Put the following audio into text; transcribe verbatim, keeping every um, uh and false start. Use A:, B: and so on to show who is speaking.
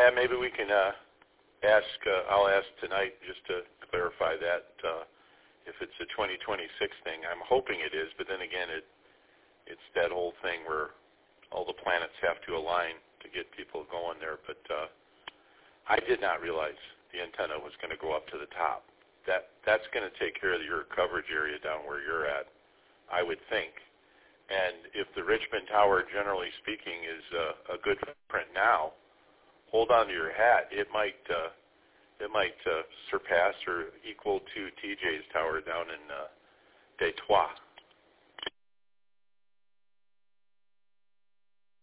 A: yeah, maybe we can uh, ask, uh, I'll ask tonight just to clarify that, uh, if it's a twenty twenty-six thing. I'm hoping it is, but then again, it it's that whole thing where all the planets have to align to get people going there. But uh, I did not realize the antenna was going to go up to the top. That That's going to take care of your coverage area down where you're at, I would think. And if the Richmond Tower, generally speaking, is uh, a good footprint now, hold on to your hat. It might uh, it might uh, surpass or equal to T J's tower down in uh, Detroit.